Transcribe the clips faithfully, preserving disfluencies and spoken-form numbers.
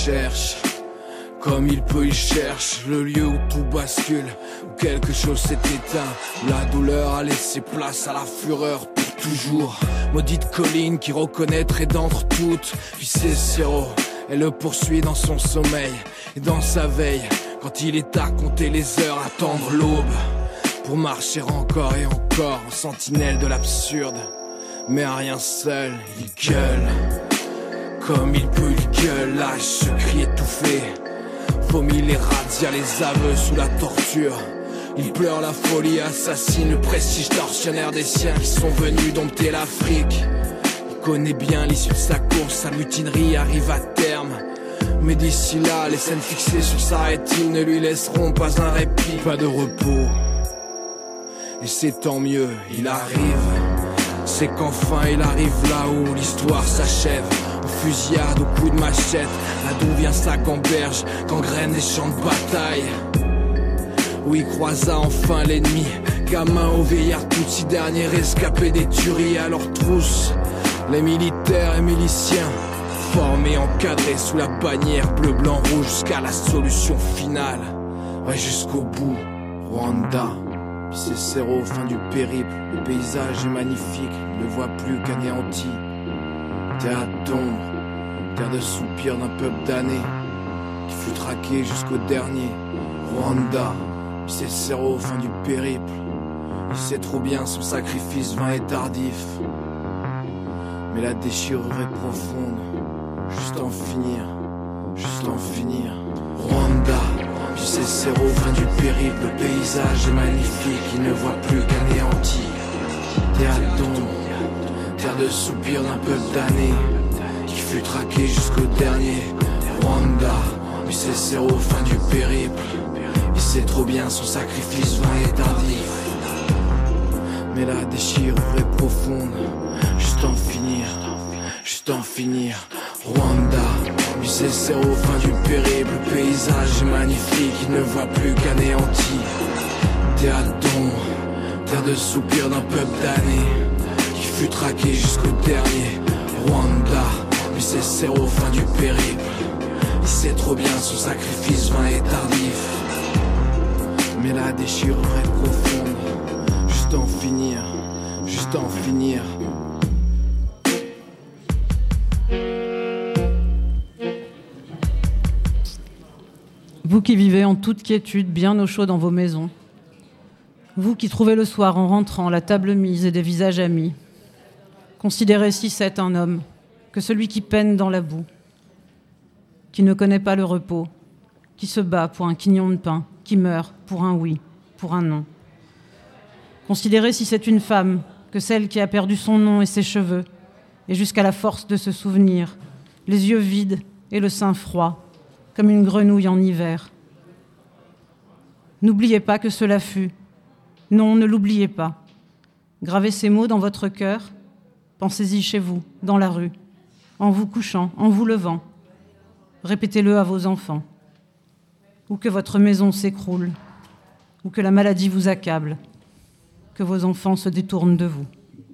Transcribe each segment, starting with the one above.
cherche. Comme il peut, il cherche le lieu où tout bascule, où quelque chose s'est éteint, où la douleur a laissé place à la fureur pour toujours. Maudite colline qui reconnaîtrait d'entre toutes, puis Cicéro, elle le poursuit dans son sommeil et dans sa veille, quand il est à compter les heures, attendre l'aube, pour marcher encore et encore en sentinelle de l'absurde. Mais à rien seul, il gueule, comme il peut, il gueule, lâche ce cri étouffé. Vomit les razzias, les aveux sous la torture. Il pleure la folie, assassine le prestige tortionnaire des siens qui sont venus dompter l'Afrique. Il connaît bien l'issue de sa course, sa mutinerie arrive à terme. Mais d'ici là, les scènes fixées sur sa rétine ne lui laisseront pas un répit, pas de repos. Et c'est tant mieux, il arrive. C'est qu'enfin il arrive là où l'histoire s'achève. Fusillade au coup de machette, là d'où vient sa gamberge, gangrène les champs de bataille. Où il croisa enfin l'ennemi, gamin au vieillard, tout si dernier rescapé des tueries à leur trousse. Les militaires et miliciens, formés, encadrés sous la bannière bleu, blanc, rouge, jusqu'à la solution finale. Ouais, jusqu'au bout, Rwanda. Puis Cicéro, fin du périple, le paysage est magnifique, il ne voit plus qu'anéanti. Terre d'ombre, terre de soupir d'un peuple damné, qui fut traqué jusqu'au dernier. Rwanda, puis Cicéro, fin du périple. Il sait trop bien son sacrifice vain et tardif. Mais la déchirure est profonde, juste en finir, juste en finir. Rwanda, puis Cicéro, fin du périple. Le paysage est magnifique, il ne voit plus qu'anéanti. Terre d'ombre, terre de soupir d'un peuple damné, qui fut traqué jusqu'au dernier. Rwanda, puis Cicéro, fin du périple. Il sait trop bien son sacrifice vain et tardif. Mais la déchirure est profonde, juste en finir, juste en finir. Rwanda, puis Cicéro, fin du périple. Le paysage est magnifique, il ne voit plus qu'anéanti. Terre d'ombre, terre de soupir d'un peuple damné, fut traqué jusqu'au dernier. Rwanda, puis Cicéro, fin du périple. Il sait trop bien son sacrifice vain et tardif. Mais la déchirure est profonde, juste en finir, juste en finir. Vous qui vivez en toute quiétude, bien au chaud dans vos maisons. Vous qui trouvez le soir en rentrant la table mise et des visages amis. Considérez si c'est un homme que celui qui peine dans la boue, qui ne connaît pas le repos, qui se bat pour un quignon de pain, qui meurt pour un oui, pour un non. Considérez si c'est une femme que celle qui a perdu son nom et ses cheveux, et jusqu'à la force de se souvenir, les yeux vides et le sein froid, comme une grenouille en hiver. N'oubliez pas que cela fut. Non, ne l'oubliez pas. Gravez ces mots dans votre cœur. Pensez-y chez vous, dans la rue, en vous couchant, en vous levant. Répétez-le à vos enfants. Ou que votre maison s'écroule, ou que la maladie vous accable, que vos enfants se détournent de vous.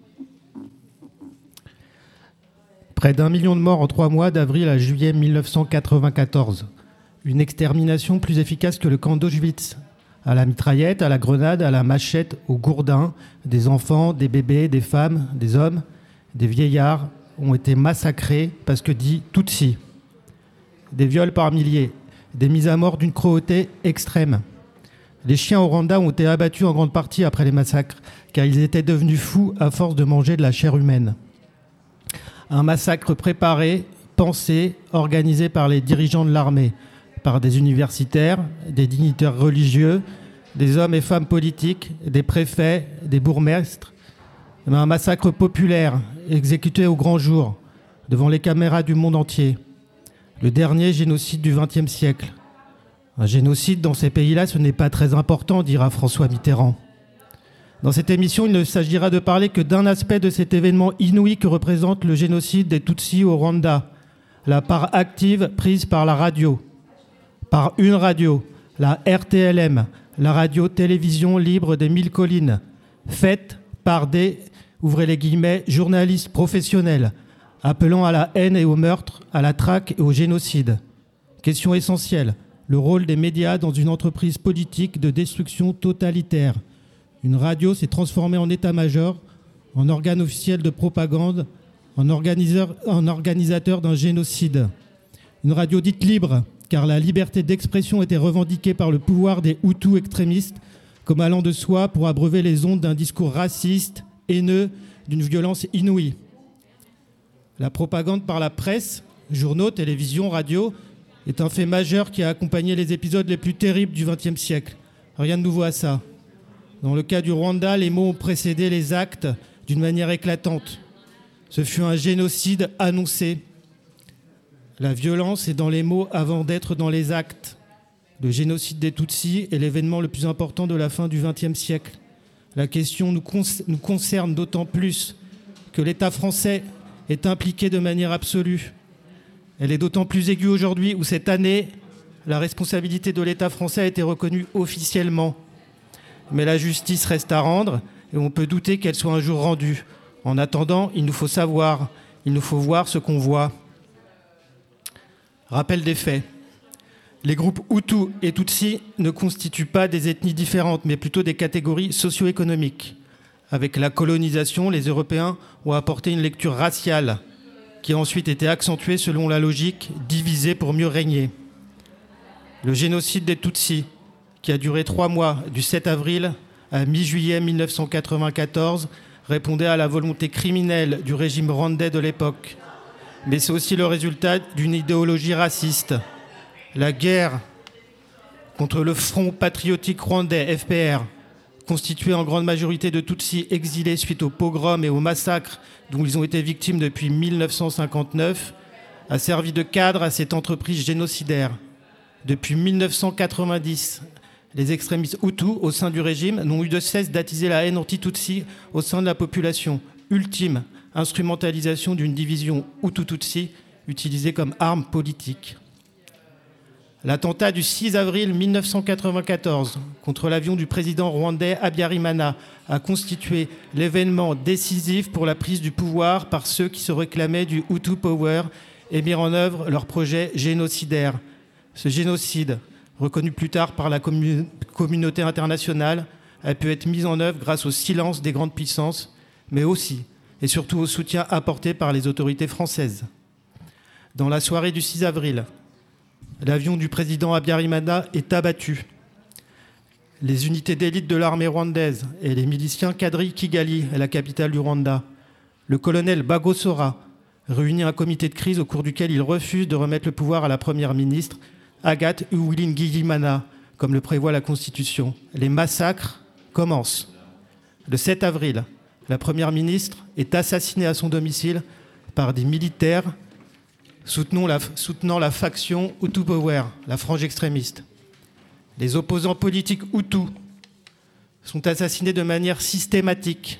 Près d'un million de morts en trois mois, d'avril à juillet mille neuf cent quatre-vingt-quatorze. Une extermination plus efficace que le camp d'Auschwitz. À la mitraillette, à la grenade, à la machette, au gourdin, des enfants, des bébés, des femmes, des hommes, des vieillards ont été massacrés parce que dit Tutsi. Des viols par milliers, des mises à mort d'une cruauté extrême. Les chiens au Rwanda ont été abattus en grande partie après les massacres, car ils étaient devenus fous à force de manger de la chair humaine. Un massacre préparé, pensé, organisé par les dirigeants de l'armée, par des universitaires, des dignitaires religieux, des hommes et femmes politiques, des préfets, des bourgmestres. Mais un massacre populaire, exécuté au grand jour, devant les caméras du monde entier. Le dernier génocide du vingtième siècle. Un génocide dans ces pays-là, ce n'est pas très important, dira François Mitterrand. Dans cette émission, il ne s'agira de parler que d'un aspect de cet événement inouï que représente le génocide des Tutsis au Rwanda, la part active prise par la radio. Par une radio, la R T L M, la radio-télévision libre des Mille Collines, faite par des, ouvrez les guillemets, journalistes professionnels, appelant à la haine et au meurtre, à la traque et au génocide. Question essentielle, le rôle des médias dans une entreprise politique de destruction totalitaire. Une radio s'est transformée en état-major, en organe officiel de propagande, en, organiseur, en organisateur d'un génocide. Une radio dite libre, car la liberté d'expression était revendiquée par le pouvoir des Hutus extrémistes comme allant de soi pour abreuver les ondes d'un discours raciste, haineux, d'une violence inouïe. La propagande par la presse, journaux, télévision, radio, est un fait majeur qui a accompagné les épisodes les plus terribles du vingtième siècle. Rien de nouveau à ça. Dans le cas du Rwanda, les mots ont précédé les actes d'une manière éclatante. Ce fut un génocide annoncé. La violence est dans les mots avant d'être dans les actes. Le génocide des Tutsis est l'événement le plus important de la fin du vingtième siècle. La question nous, con- nous concerne d'autant plus que l'État français est impliqué de manière absolue. Elle est d'autant plus aiguë aujourd'hui où cette année, la responsabilité de l'État français a été reconnue officiellement. Mais la justice reste à rendre et on peut douter qu'elle soit un jour rendue. En attendant, il nous faut savoir, il nous faut voir ce qu'on voit. Rappel des faits. Les groupes Hutus et Tutsis ne constituent pas des ethnies différentes, mais plutôt des catégories socio-économiques. Avec la colonisation, les Européens ont apporté une lecture raciale qui a ensuite été accentuée selon la logique « diviser pour mieux régner ». Le génocide des Tutsis, qui a duré trois mois, du sept avril à mi-juillet mille neuf cent quatre-vingt-quatorze, répondait à la volonté criminelle du régime rwandais de l'époque. Mais c'est aussi le résultat d'une idéologie raciste. La guerre contre le Front patriotique rwandais, F P R, constitué en grande majorité de Tutsis exilés suite aux pogroms et aux massacres dont ils ont été victimes depuis mille neuf cent cinquante-neuf, a servi de cadre à cette entreprise génocidaire. Depuis mille neuf cent quatre-vingt-dix, les extrémistes Hutus au sein du régime n'ont eu de cesse d'attiser la haine anti-Tutsi au sein de la population. Ultime instrumentalisation d'une division Hutu-Tutsi utilisée comme arme politique. L'attentat du six avril mille neuf cent quatre-vingt-quatorze contre l'avion du président rwandais Habyarimana a constitué l'événement décisif pour la prise du pouvoir par ceux qui se réclamaient du Hutu Power et mis en œuvre leur projet génocidaire. Ce génocide, reconnu plus tard par la commun- communauté internationale, a pu être mis en œuvre grâce au silence des grandes puissances, mais aussi et surtout au soutien apporté par les autorités françaises. Dans la soirée du six avril, l'avion du président Habyarimana est abattu. Les unités d'élite de l'armée rwandaise et les miliciens quadrillent Kigali, la capitale du Rwanda. Le colonel Bagosora réunit un comité de crise au cours duquel il refuse de remettre le pouvoir à la première ministre, Agathe Uwilingiyimana, comme le prévoit la Constitution. Les massacres commencent. Le sept avril, la première ministre est assassinée à son domicile par des militaires soutenant la, soutenant la faction Hutu Power, la frange extrémiste. Les opposants politiques Hutus sont assassinés de manière systématique.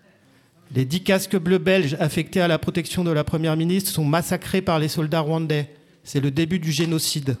Les dix casques bleus belges affectés à la protection de la première ministre sont massacrés par les soldats rwandais. C'est le début du génocide.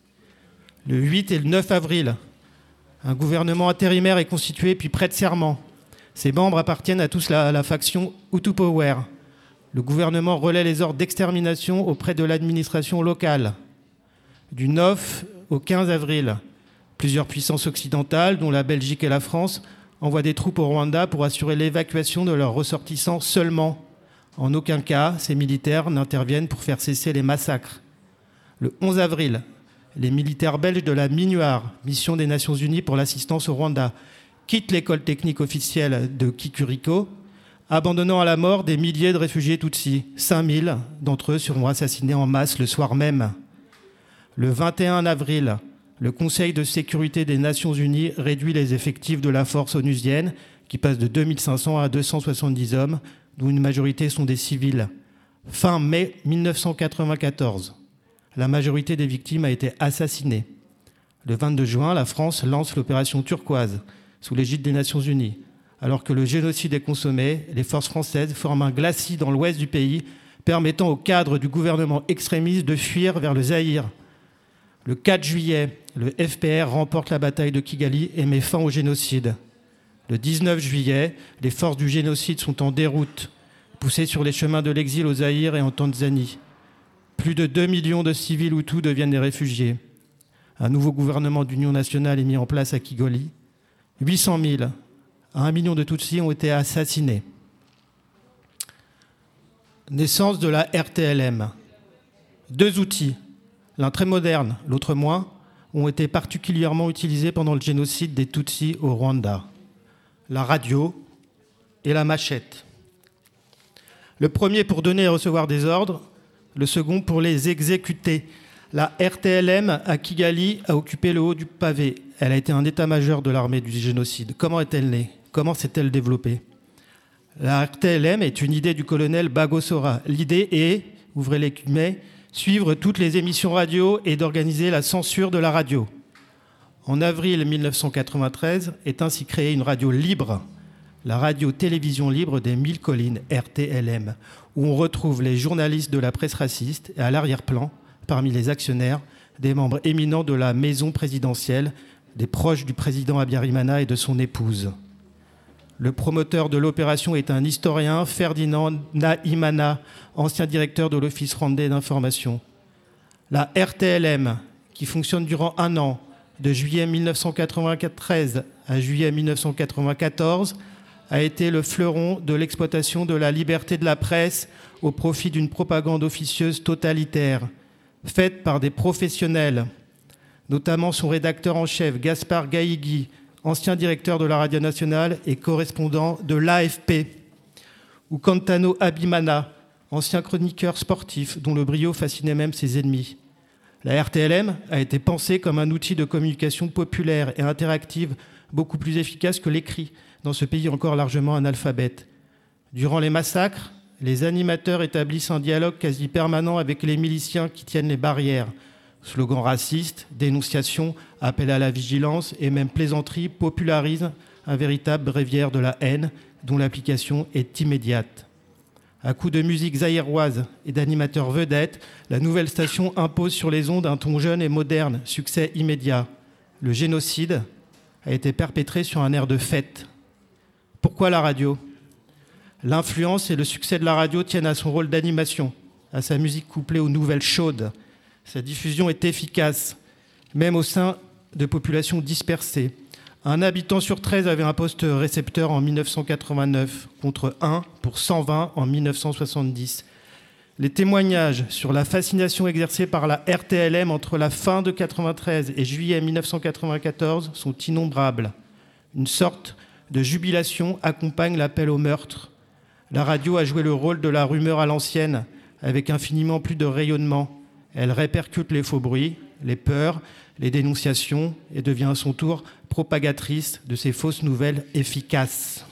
Le huit et le neuf avril, un gouvernement intérimaire est constitué puis prête serment. Ses membres appartiennent à tous la, à la faction Hutu Power. Le gouvernement relaie les ordres d'extermination auprès de l'administration locale. Du neuf au quinze avril, plusieurs puissances occidentales, dont la Belgique et la France, envoient des troupes au Rwanda pour assurer l'évacuation de leurs ressortissants seulement. En aucun cas, ces militaires n'interviennent pour faire cesser les massacres. Le onze avril, les militaires belges de la MINUAR, mission des Nations Unies pour l'assistance au Rwanda, quittent l'école technique officielle de Kikuriko, abandonnant à la mort des milliers de réfugiés Tutsis. cinq mille d'entre eux seront assassinés en masse le soir même. Le vingt et un avril, le Conseil de sécurité des Nations Unies réduit les effectifs de la force onusienne, qui passe de deux mille cinq cents à deux cent soixante-dix hommes, dont une majorité sont des civils. Fin mai mille neuf cent quatre-vingt-quatorze, la majorité des victimes a été assassinée. Le vingt-deux juin, la France lance l'opération Turquoise, sous l'égide des Nations Unies. Alors que le génocide est consommé, les forces françaises forment un glacis dans l'ouest du pays, permettant aux cadres du gouvernement extrémiste de fuir vers le Zaïre. Le quatre juillet, le F P R remporte la bataille de Kigali et met fin au génocide. Le dix-neuf juillet, les forces du génocide sont en déroute, poussées sur les chemins de l'exil au Zaïre et en Tanzanie. Plus de deux millions de civils Hutus deviennent des réfugiés. Un nouveau gouvernement d'union nationale est mis en place à Kigali. huit cent mille à un million de Tutsis ont été assassinés. Naissance de la R T L M. Deux outils, l'un très moderne, l'autre moins, ont été particulièrement utilisés pendant le génocide des Tutsis au Rwanda. La radio et la machette. Le premier pour donner et recevoir des ordres, le second pour les exécuter. La R T L M à Kigali a occupé le haut du pavé. Elle a été un état-major de l'armée du génocide. Comment est-elle née? Comment s'est-elle développée? La R T L M est une idée du colonel Bagosora. L'idée est, ouvrez les guillemets, suivre toutes les émissions radio et d'organiser la censure de la radio. En avril mille neuf cent quatre-vingt-treize est ainsi créée une radio libre, la radio-télévision libre des Mille Collines, R T L M, où on retrouve les journalistes de la presse raciste et à l'arrière-plan, parmi les actionnaires, des membres éminents de la maison présidentielle, des proches du président Habyarimana et de son épouse. Le promoteur de l'opération est un historien, Ferdinand Nahimana, ancien directeur de l'Office rwandais d'information. La R T L M, qui fonctionne durant un an, de juillet mille neuf cent quatre-vingt-treize à juillet mille neuf cent quatre-vingt-quatorze, a été le fleuron de l'exploitation de la liberté de la presse au profit d'une propagande officieuse totalitaire, faite par des professionnels, notamment son rédacteur en chef, Gaspard Gaïgui, ancien directeur de la radio nationale et correspondant de l'A F P, ou Kantano Habimana, ancien chroniqueur sportif dont le brio fascinait même ses ennemis. La R T L M a été pensée comme un outil de communication populaire et interactive beaucoup plus efficace que l'écrit dans ce pays encore largement analphabète. Durant les massacres, les animateurs établissent un dialogue quasi permanent avec les miliciens qui tiennent les barrières. Slogans racistes, dénonciations, appels à la vigilance et même plaisanteries popularisent un véritable bréviaire de la haine dont l'application est immédiate. À coups de musique zaïroise et d'animateurs vedettes, la nouvelle station impose sur les ondes un ton jeune et moderne, succès immédiat. Le génocide a été perpétré sur un air de fête. Pourquoi la radio ? L'influence et le succès de la radio tiennent à son rôle d'animation, à sa musique couplée aux nouvelles chaudes. Sa diffusion est efficace, même au sein de populations dispersées. Un habitant sur treize avait un poste récepteur en mille neuf cent quatre-vingt-neuf, contre un pour cent vingt en mille neuf cent soixante-dix. Les témoignages sur la fascination exercée par la R T L M entre la fin de quatre-vingt-treize et juillet mille neuf cent quatre-vingt-quatorze sont innombrables. Une sorte de jubilation accompagne l'appel au meurtre. La radio a joué le rôle de la rumeur à l'ancienne, avec infiniment plus de rayonnement. Elle répercute les faux bruits, les peurs, les dénonciations et devient à son tour propagatrice de ces fausses nouvelles efficaces.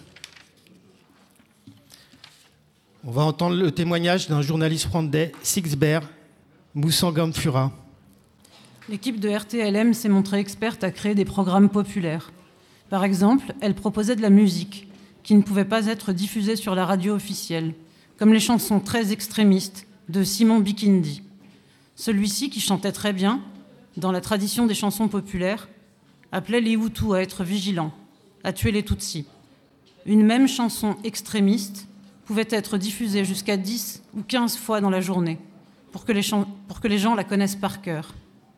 On va entendre le témoignage d'un journaliste rwandais, Sixbert Musangamfura. L'équipe de R T L M s'est montrée experte à créer des programmes populaires. Par exemple, elle proposait de la musique qui ne pouvait pas être diffusée sur la radio officielle, comme les chansons très extrémistes de Simon Bikindi. Celui-ci, qui chantait très bien, dans la tradition des chansons populaires, appelait les Hutus à être vigilants, à tuer les Tutsis. Une même chanson extrémiste pouvait être diffusée jusqu'à dix ou quinze fois dans la journée, pour que les, ch- pour que les gens la connaissent par cœur.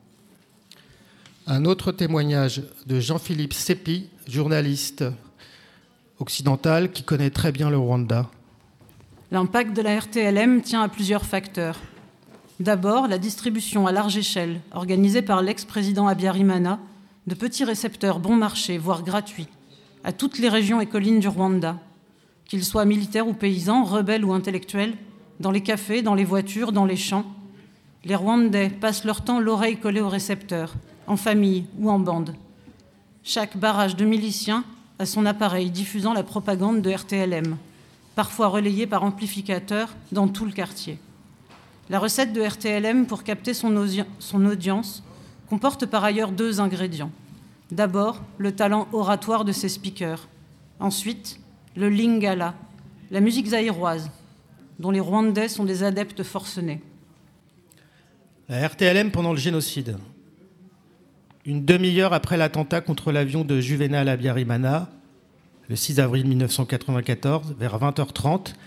Un autre témoignage de Jean-Philippe Sepi, journaliste occidental qui connaît très bien le Rwanda. L'impact de la R T L M tient à plusieurs facteurs. D'abord, la distribution à large échelle, organisée par l'ex-président Habyarimana, de petits récepteurs bon marché, voire gratuits, à toutes les régions et collines du Rwanda, qu'ils soient militaires ou paysans, rebelles ou intellectuels, dans les cafés, dans les voitures, dans les champs. Les Rwandais passent leur temps l'oreille collée aux récepteurs, en famille ou en bande. Chaque barrage de miliciens a son appareil diffusant la propagande de R T L M, parfois relayée par amplificateur dans tout le quartier. La recette de R T L M pour capter son, audi- son audience comporte par ailleurs deux ingrédients. D'abord, le talent oratoire de ses speakers. Ensuite, le lingala, la musique zaïroise, dont les Rwandais sont des adeptes forcenés. La R T L M pendant le génocide. Une demi-heure après l'attentat contre l'avion de Juvenal Habyarimana, le six avril mille neuf cent quatre-vingt-quatorze, vers vingt heures trente,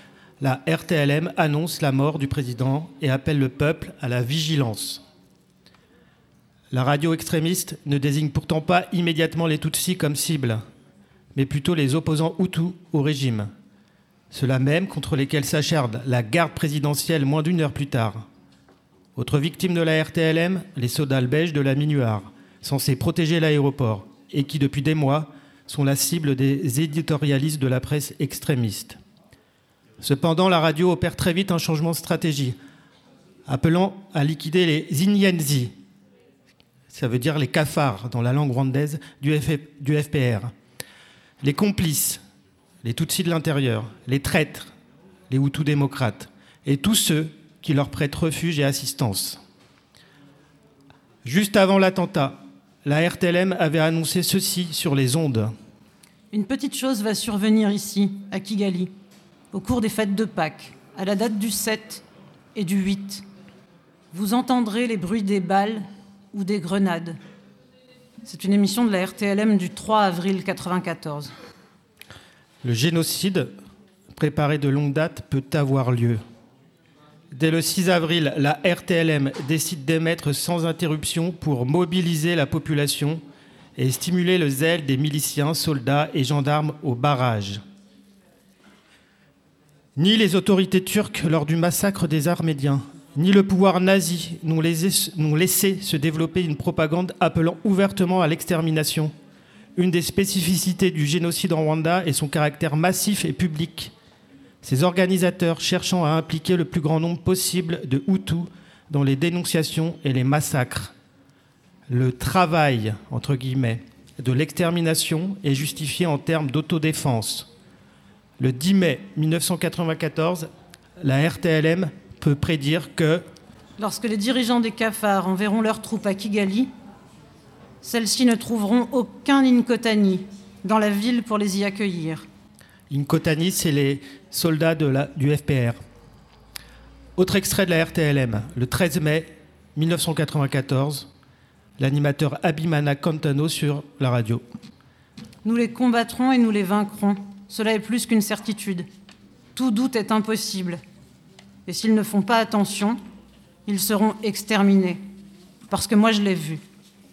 la R T L M annonce la mort du président et appelle le peuple à la vigilance. La radio extrémiste ne désigne pourtant pas immédiatement les Tutsis comme cible, mais plutôt les opposants Hutus au régime, ceux-là même contre lesquels s'acharne la garde présidentielle moins d'une heure plus tard. Autre victime de la R T L M, les soldats belges de la Minuar, censés protéger l'aéroport, et qui depuis des mois sont la cible des éditorialistes de la presse extrémiste. Cependant, la radio opère très vite un changement de stratégie, appelant à liquider les Inyenzi, ça veut dire les cafards dans la langue rwandaise du, F... du F P R, les complices, les Tutsis de l'intérieur, les traîtres, les Hutus démocrates, et tous ceux qui leur prêtent refuge et assistance. Juste avant l'attentat, la R T L M avait annoncé ceci sur les ondes. Une petite chose va survenir ici, à Kigali, au cours des fêtes de Pâques, à la date du sept et du huit. Vous entendrez les bruits des balles ou des grenades. C'est une émission de la R T L M du trois avril quatre-vingt-quatorze. Le génocide, préparé de longue date, peut avoir lieu. Dès le six avril, la R T L M décide d'émettre sans interruption pour mobiliser la population et stimuler le zèle des miliciens, soldats et gendarmes au barrage. Ni les autorités turques lors du massacre des Arméniens, ni le pouvoir nazi n'ont laissé se développer une propagande appelant ouvertement à l'extermination. Une des spécificités du génocide en Rwanda est son caractère massif et public. Ces organisateurs cherchant à impliquer le plus grand nombre possible de Hutus dans les dénonciations et les massacres. Le travail, entre guillemets, de l'extermination est justifié en termes d'autodéfense. Le dix mai mille neuf cent quatre-vingt-quatorze, la R T L M peut prédire que lorsque les dirigeants des cafards enverront leurs troupes à Kigali, celles-ci ne trouveront aucun Inkotani dans la ville pour les y accueillir. Inkotani, c'est les soldats de la, du F P R. Autre extrait de la R T L M, le treize mai mille neuf cent quatre-vingt-quatorze, l'animateur Abimana Kantano sur la radio. Nous les combattrons et nous les vaincrons. Cela est plus qu'une certitude. Tout doute est impossible. Et s'ils ne font pas attention, ils seront exterminés. Parce que moi, je l'ai vu.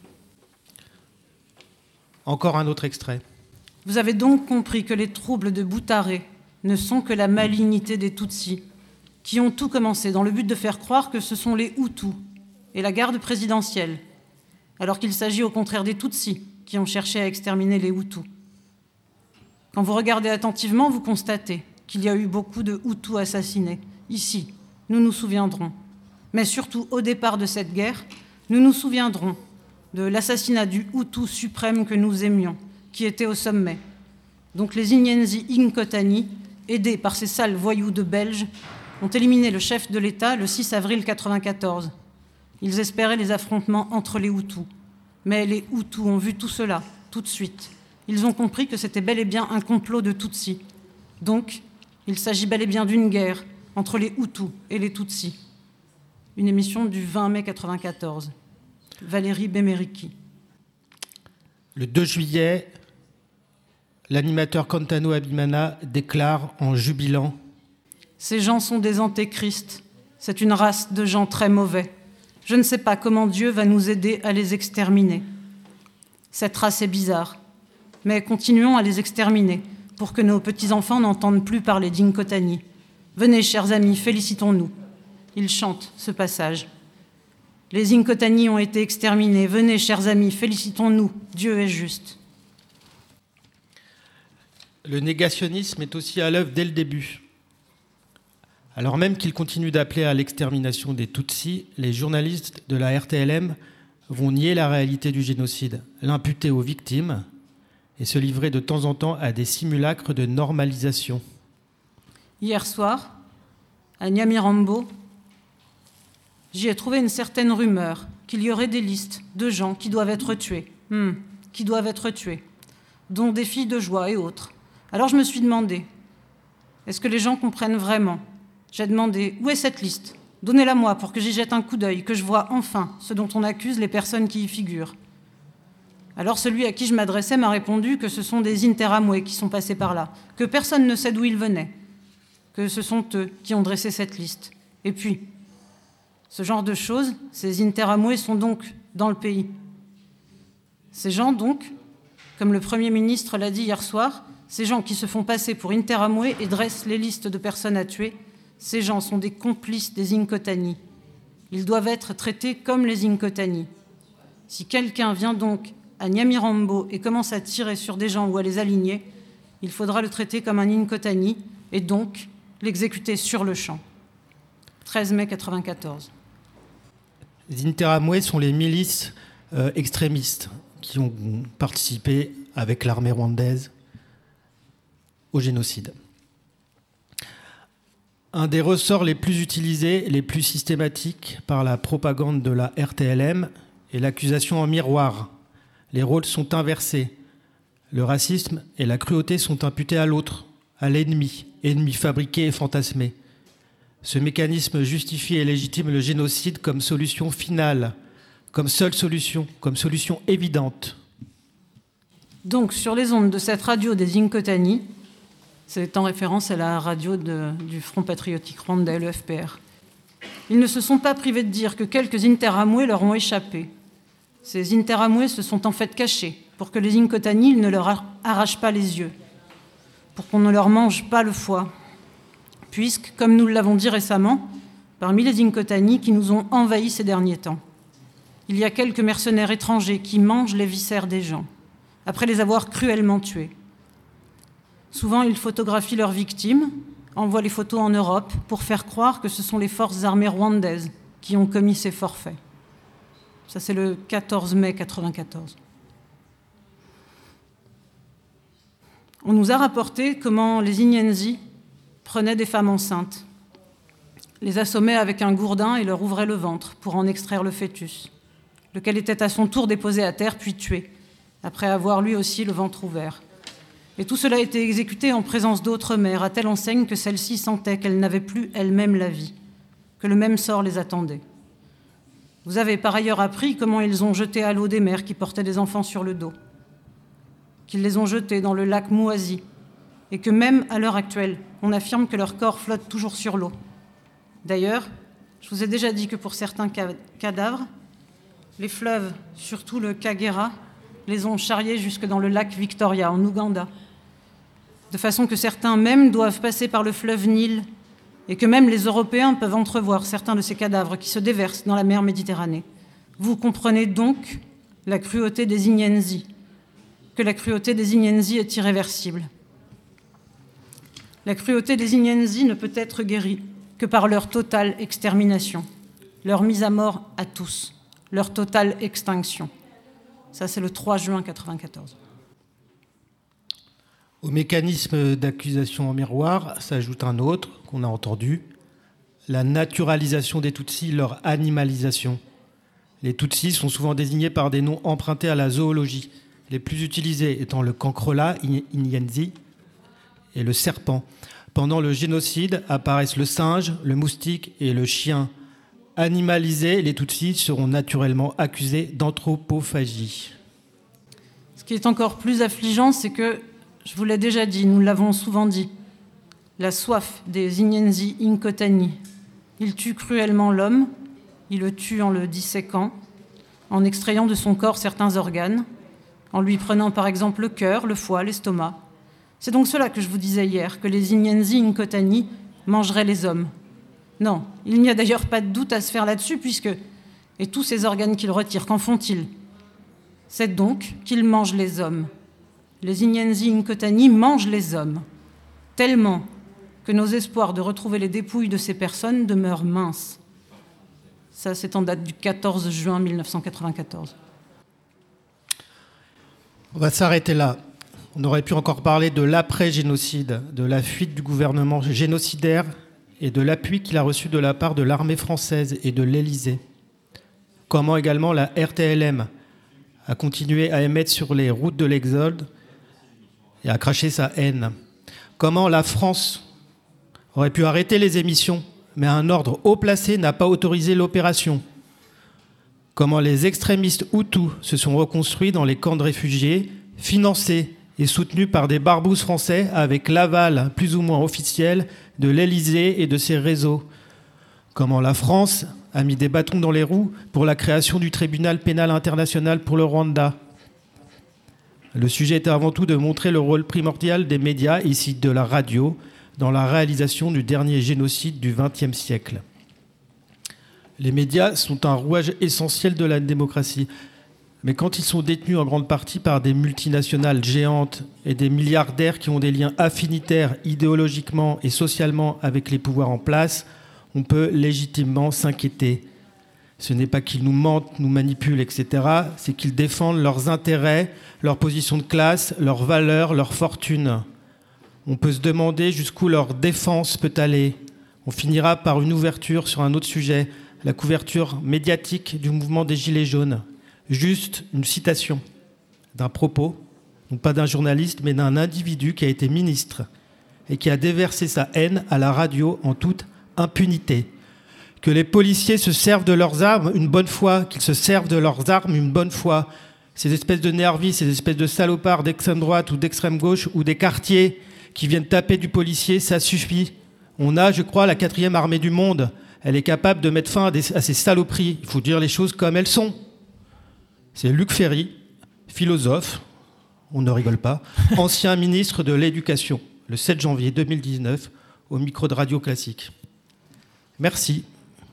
Encore un autre extrait. Vous avez donc compris que les troubles de Boutaré ne sont que la malignité des Tutsis, qui ont tout commencé dans le but de faire croire que ce sont les Hutus et la garde présidentielle, alors qu'il s'agit au contraire des Tutsis qui ont cherché à exterminer les Hutus. Quand vous regardez attentivement, vous constatez qu'il y a eu beaucoup de Hutus assassinés. Ici, nous nous souviendrons. Mais surtout, au départ de cette guerre, nous nous souviendrons de l'assassinat du Hutu suprême que nous aimions, qui était au sommet. Donc les Inyenzi Inkotani, aidés par ces sales voyous de Belges, ont éliminé le chef de l'État le six avril quatre-vingt-quatorze. Ils espéraient les affrontements entre les Hutus. Mais les Hutus ont vu tout cela, tout de suite. Ils ont compris que c'était bel et bien un complot de Tutsis. Donc, il s'agit bel et bien d'une guerre entre les Hutus et les Tutsis. Une émission du vingt mai quatre-vingt-quatorze. Valérie Bemeriki. Le deux juillet, l'animateur Kantano Abimana déclare en jubilant « Ces gens sont des antéchrists. C'est une race de gens très mauvais. Je ne sais pas comment Dieu va nous aider à les exterminer. Cette race est bizarre, mais continuons à les exterminer pour que nos petits-enfants n'entendent plus parler d'Inkotani. Venez, chers amis, félicitons-nous. » Il chante ce passage. Les Inkotani ont été exterminés. Venez, chers amis, félicitons-nous. Dieu est juste. Le négationnisme est aussi à l'œuvre dès le début. Alors même qu'il continue d'appeler à l'extermination des Tutsis, les journalistes de la R T L M vont nier la réalité du génocide, l'imputer aux victimes et se livrer de temps en temps à des simulacres de normalisation. Hier soir, à Nyamirambo, j'y ai trouvé une certaine rumeur qu'il y aurait des listes de gens qui doivent être tués, hmm, qui doivent être tués, dont des filles de joie et autres. Alors je me suis demandé, est-ce que les gens comprennent vraiment ? J'ai demandé, où est cette liste ? Donnez-la moi pour que j'y jette un coup d'œil, que je vois enfin ce dont on accuse les personnes qui y figurent. Alors celui à qui je m'adressais m'a répondu que ce sont des Interamwe qui sont passés par là, que personne ne sait d'où ils venaient. que ce sont eux qui ont dressé cette liste. Et puis, ce genre de choses, ces interamoués sont donc dans le pays. Ces gens donc, comme le Premier ministre l'a dit hier soir, ces gens qui se font passer pour interamoués et dressent les listes de personnes à tuer, ces gens sont des complices des Inkothanis. Ils doivent être traités comme les Inkothanis. Si quelqu'un vient donc à Nyamirambo et commence à tirer sur des gens ou à les aligner, il faudra le traiter comme un Inkothani et donc l'exécuter sur le champ. treize mai quatre-vingt-quatorze. Les interamoués sont les milices euh, extrémistes qui ont participé avec l'armée rwandaise au génocide. Un des ressorts les plus utilisés, les plus systématiques par la propagande de la R T L M est l'accusation en miroir. Les rôles sont inversés. Le racisme et la cruauté sont imputés à l'autre, à l'ennemi, ennemi fabriqué et fantasmé. Ce mécanisme justifie et légitime le génocide comme solution finale, comme seule solution, comme solution évidente. Donc, sur les ondes de cette radio des Inkothanis, c'est en référence à la radio de, du Front patriotique rwandais, le F P R. Ils ne se sont pas privés de dire que quelques interamoués leur ont échappé. Ces interamoués se sont en fait cachés pour que les Inkothanis ne leur arrachent pas les yeux, pour qu'on ne leur mange pas le foie. Puisque, comme nous l'avons dit récemment, parmi les Inkothanis qui nous ont envahis ces derniers temps, il y a quelques mercenaires étrangers qui mangent les viscères des gens, après les avoir cruellement tués. Souvent, ils photographient leurs victimes, envoient les photos en Europe pour faire croire que ce sont les forces armées rwandaises qui ont commis ces forfaits. Ça, c'est le quatorze mai quatre-vingt-quatorze. On nous a rapporté comment les Inyenzi prenaient des femmes enceintes, les assommaient avec un gourdin et leur ouvraient le ventre pour en extraire le fœtus, lequel était à son tour déposé à terre puis tué, après avoir lui aussi le ventre ouvert. Et tout cela a été exécuté en présence d'autres mères, à telle enseigne que celles-ci sentaient qu'elles n'avaient plus elles-mêmes la vie, que le même sort les attendait. Vous avez par ailleurs appris comment ils ont jeté à l'eau des mères qui portaient des enfants sur le dos, qu'ils les ont jetés dans le lac Mouazi, et que même à l'heure actuelle, on affirme que leur corps flotte toujours sur l'eau. D'ailleurs, je vous ai déjà dit que pour certains cadavres, les fleuves, surtout le Kagera, les ont charriés jusque dans le lac Victoria, en Ouganda, de façon que certains même doivent passer par le fleuve Nil, et que même les Européens peuvent entrevoir certains de ces cadavres qui se déversent dans la mer Méditerranée. Vous comprenez donc la cruauté des Inyenzi, que la cruauté des Inyenzi est irréversible. La cruauté des Inyenzi ne peut être guérie que par leur totale extermination, leur mise à mort à tous, leur totale extinction. Ça, c'est le trois juin quatre-vingt-quatorze. Au mécanisme d'accusation en miroir s'ajoute un autre qu'on a entendu, la naturalisation des Tutsis, leur animalisation. Les Tutsis sont souvent désignés par des noms empruntés à la zoologie, les plus utilisés étant le cancrela, Inyenzi, et le serpent. Pendant le génocide apparaissent le singe, le moustique et le chien. Animalisés, les Tutsis seront naturellement accusés d'anthropophagie. Ce qui est encore plus affligeant, c'est que, je vous l'ai déjà dit, nous l'avons souvent dit, la soif des Inyenzi Inkothanis. Ils tuent cruellement l'homme, ils le tuent en le disséquant, en extrayant de son corps certains organes, en lui prenant par exemple le cœur, le foie, l'estomac. C'est donc cela que je vous disais hier, que les Inyenzi Inkothanis mangeraient les hommes. Non, il n'y a d'ailleurs pas de doute à se faire là-dessus, puisque, et tous ces organes qu'ils retirent, qu'en font-ils? C'est donc qu'ils mangent les hommes. Les Inyenzi Inkothanis mangent les hommes, tellement que nos espoirs de retrouver les dépouilles de ces personnes demeurent minces. Ça, c'est en date du quatorze juin mille neuf cent quatre-vingt-quatorze. On va s'arrêter là. On aurait pu encore parler de l'après-génocide, de la fuite du gouvernement génocidaire et de l'appui qu'il a reçu de la part de l'armée française et de l'Élysée. Comment également la R T L M a continué à émettre sur les routes de l'Exode et à cracher sa haine. Comment la France aurait pu arrêter les émissions, mais un ordre haut placé n'a pas autorisé l'opération. Comment les extrémistes Hutus se sont reconstruits dans les camps de réfugiés, financés et soutenue par des barbouzes français avec l'aval plus ou moins officiel de l'Élysée et de ses réseaux. Comment la France a mis des bâtons dans les roues pour la création du tribunal pénal international pour le Rwanda. Le sujet était avant tout de montrer le rôle primordial des médias, ici de la radio, dans la réalisation du dernier génocide du vingtième siècle. Les médias sont un rouage essentiel de la démocratie. Mais quand ils sont détenus en grande partie par des multinationales géantes et des milliardaires qui ont des liens affinitaires idéologiquement et socialement avec les pouvoirs en place, on peut légitimement s'inquiéter. Ce n'est pas qu'ils nous mentent, nous manipulent, et cetera. C'est qu'ils défendent leurs intérêts, leur position de classe, leurs valeurs, leur fortune. On peut se demander jusqu'où leur défense peut aller. On finira par une ouverture sur un autre sujet, la couverture médiatique du mouvement des Gilets jaunes. Juste une citation d'un propos, non pas d'un journaliste, mais d'un individu qui a été ministre et qui a déversé sa haine à la radio en toute impunité. Que les policiers se servent de leurs armes une bonne fois, qu'ils se servent de leurs armes une bonne fois. Ces espèces de nervis, ces espèces de salopards d'extrême droite ou d'extrême gauche ou des quartiers qui viennent taper du policier, ça suffit. On a, je crois, la quatrième armée du monde. Elle est capable de mettre fin à, des, à ces saloperies. Il faut dire les choses comme elles sont. C'est Luc Ferry, philosophe, on ne rigole pas, ancien ministre de l'Éducation, le sept janvier deux mille dix-neuf, au micro de Radio Classique. Merci.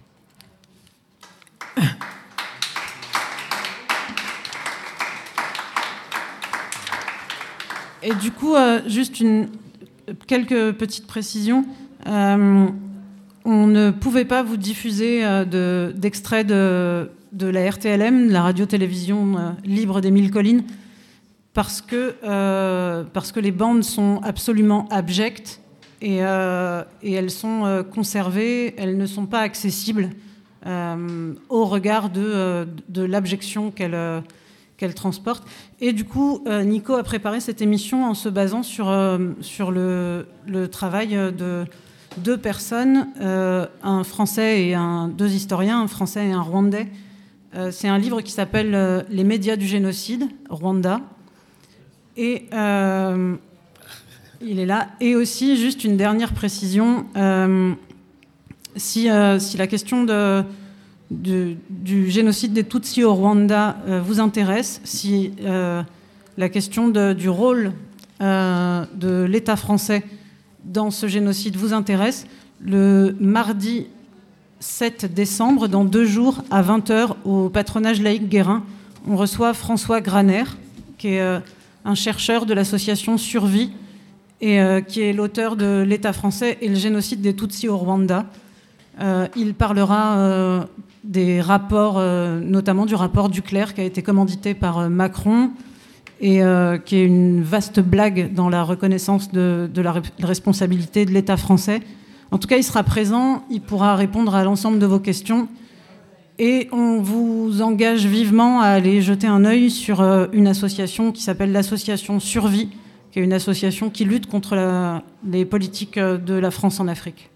Et du coup, euh, juste une, quelques petites précisions. Euh, on ne pouvait pas vous diffuser euh, de, d'extraits de... de la R T L M, la radio-télévision euh, libre des Mille Collines, parce que, euh, parce que les bandes sont absolument abjectes et, euh, et elles sont euh, conservées, elles ne sont pas accessibles euh, au regard de, euh, de l'abjection qu'elles, euh, qu'elles transportent. Et du coup, euh, Nico a préparé cette émission en se basant sur, euh, sur le, le travail de deux personnes, euh, un Français et un, deux historiens, un Français et un Rwandais. Euh, c'est un livre qui s'appelle euh, « Les médias du génocide, Rwanda ». Et euh, il est là. Et aussi, juste une dernière précision, euh, si, euh, si la question de, de, du génocide des Tutsis au Rwanda euh, vous intéresse, si euh, la question de, du rôle euh, de l'État français dans ce génocide vous intéresse, le mardi sept décembre, dans deux jours, à vingt heures, au patronage laïque Guérin, on reçoit François Graner, qui est euh, un chercheur de l'association Survie et euh, qui est l'auteur de l'État français et le génocide des Tutsis au Rwanda. Euh, il parlera euh, des rapports, euh, notamment du rapport Duclerc qui a été commandité par euh, Macron et euh, qui est une vaste blague dans la reconnaissance de, de la re- responsabilité de l'État français. En tout cas, il sera présent, il pourra répondre à l'ensemble de vos questions. Et on vous engage vivement à aller jeter un œil sur une association qui s'appelle l'association Survie, qui est une association qui lutte contre la, les politiques de la France en Afrique.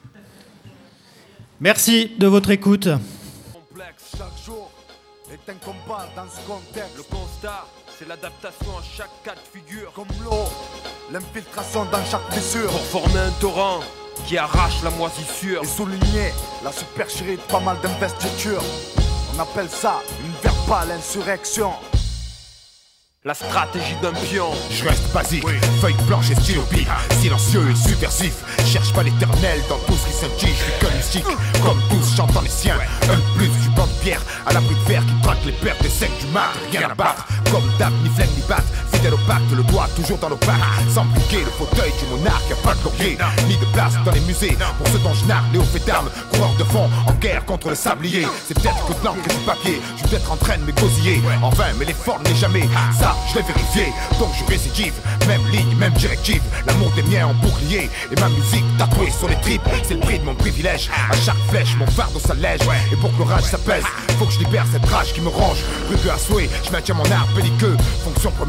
Merci de votre écoute. Chaque jour est un combat dans ce contexte. Le constat, c'est l'adaptation à chaque cas de figure. Comme l'eau, l'infiltration dans chaque fissure. Pour former un torrent qui arrache la moisissure. Et souligner la supercherie de pas mal d'investiture. On appelle ça une verbale insurrection. La stratégie d'un pion. Je reste basique, oui. Feuille blanche et stylo bic, silencieux et subversif. Cherche pas l'éternel dans tout ce qui s'intige. Je suis que mystique, ouais. Comme tous j'entends les siens. Un de plus du banc de pierre, à l'abri de fer qui traque les pertes des secs du mar. Rien à battre, comme d'hab, ni flemme ni batte. Fidèle au pacte, le doigt toujours dans nos pattes. Sans briquer le fauteuil du monarque, y'a pas de loquet, ni de place dans les musées. Pour ceux dont je narre, les hauts faits d'armes, coureurs de fond, en guerre contre le sablier. C'est peut-être que de l'encre et du papier, je suis peut-être en train de m'égosiller. En vain, mais l'effort n'est jamais ça. Je l'ai vérifié, donc je récidive. Même ligne, même directive. L'amour des miens en bouclier. Et ma musique tatouée sur les tripes. C'est le prix de mon privilège. À chaque flèche, mon fardeau s'allège. Et pour que l'orage s'apaise, faut que je libère cette rage qui me ronge. Rugueux à souhait, je maintiens mon art belliqueux. Fonction première,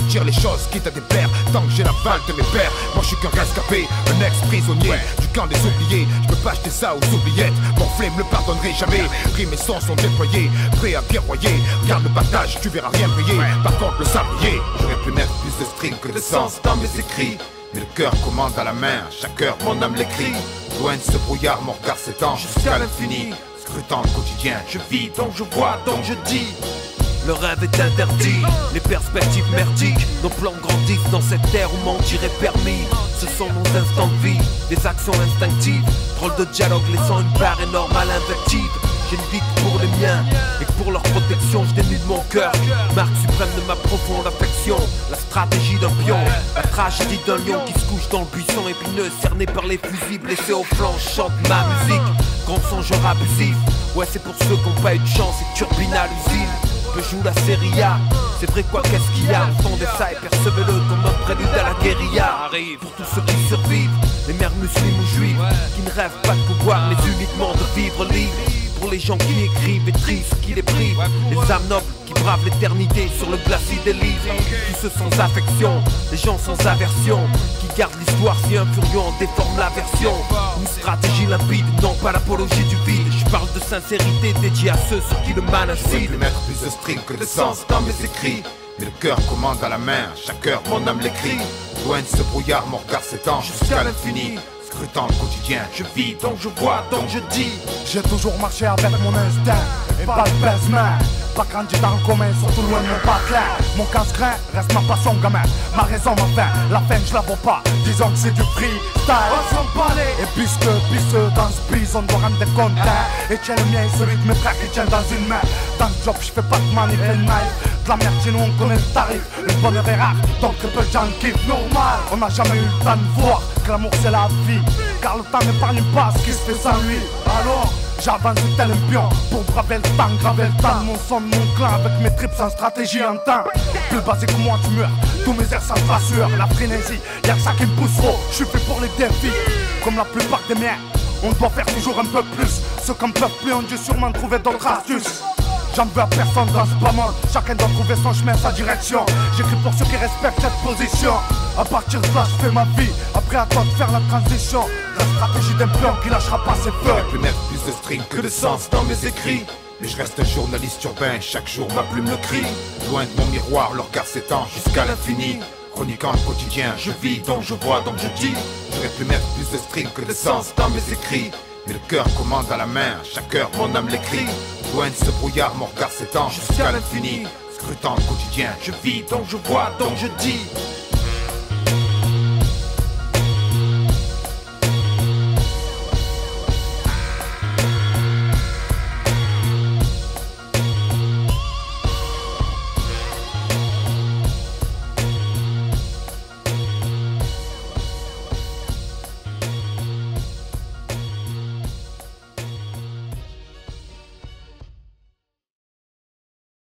tire les choses quitte à déplaire. Tant que j'ai la balle de mes pères, moi je suis qu'un rescapé, un ex-prisonnier du camp des oubliés. Je peux pas acheter ça aux oubliettes, mon flemme le pardonnerai jamais. Rimes et sons sont déployés, prêts à guerroyer. Regarde le battage, tu verras rien briller. Par contre le sablier, j'aurais pu mettre plus de string que de sens dans mes écrits. Mais le cœur commande à la main, chaque heure mon âme l'écrit. Loin de ce brouillard, mon regard s'étend jusqu'à l'infini. Scrutant le quotidien, je vis, donc je vois, donc je dis. Le rêve est interdit, les perspectives merdiques. Nos plans grandissent dans cette terre où mentir est permis. Ce sont nos instants de vie, des actions instinctives. Drôle de dialogue laissant une part énorme à l'invective. J'ai une vie que pour les miens, et que pour leur protection je dénude mon cœur. Marque suprême de ma profonde affection. La stratégie d'un pion, la tragédie d'un lion qui se couche dans le buisson épineux, cerné par les fusils, blessé au flanc. Chante ma musique, grand songeur abusif. Ouais, c'est pour ceux qui n'ont pas eu de chance et turbine à l'usine. Je joue la série A, c'est vrai quoi, qu'est-ce qu'il y a? Entendez ça et percevez-le comme un prélude à la guérilla. Pour tous ceux qui survivent, les mères musulmanes ou juives, qui ne rêvent pas de pouvoir mais uniquement de vivre libre. Pour les gens qui écrivent et tristes, qui les privent, les âmes nobles qui bravent l'éternité sur le glacis des livres. Tous ceux sans affection, les gens sans aversion, qui gardent l'histoire si un furieux en déforme la version. Une stratégie limpide, non pas l'apologie du vide. Je parle de sincérité dédiée à ceux sur qui le mal incite. Je peux mettre plus de string que de sens dans mes écrits. Mais le cœur commande à la main, chaque heure mon âme l'écrit. Loin de ce brouillard, mon regard s'étend jusqu'à l'infini. Scrutant le quotidien, je vis, donc je vois, donc je dis. J'ai toujours marché avec mon instinct et pas de baisse-main. Pas grandi dans le commun, surtout loin de mon patelin. Mon casse-grain reste ma passion gamin. Ma raison, ma fin, la fin je la vois pas. Disons que c'est du freestyle. On s'en parlait. Et puisque, puisque dans ce bise on doit rendre des comptes hein. Et tiens le mien et celui de mes frères qui tient dans une main. Dans ce job je fais pas de manip et de knife. De la merde chez nous on connaît le tarif. Le bonheur est rare, donc que peu de gens kiffent. Normal, on n'a jamais eu le temps de voir que l'amour c'est la vie. Car le temps n'épargne pas ce qui se fait sans lui. Alors j'avance tel un pion pour braver le temps, graver le temps. Mon son, mon clan avec mes tripes sans stratégie en temps. Plus basé que moi tu meurs, tous mes airs sans rassure. La frénésie, y'a que ça qui me pousse trop. J'suis fait pour les défis, comme la plupart des miens. On doit faire toujours un peu plus. Ceux qui en peuvent plus ont dû sûrement trouver d'autres astuces. J'en veux à personne dans ce bas monde. Chacun doit trouver son chemin, sa direction. J'écris pour ceux qui respectent cette position. À partir de là je fais ma vie. Après à toi de faire la transition. La stratégie d'un pion qui lâchera pas ses feux. J'aurais pu mettre plus de string que de sens dans mes écrits. Mais je reste un journaliste urbain, chaque jour ma plume le crie. Loin de mon miroir, le regard s'étend jusqu'à l'infini. Chroniquant le quotidien, je vis, donc je vois, donc je dis. J'aurais pu mettre plus de string que de sens dans mes écrits. Mais le cœur commande à la main, chaque heure mon âme l'écrit. Loin de ce brouillard, mon regard s'étend jusqu'à l'infini. Scrutant le quotidien, je vis, donc je vois, donc je dis.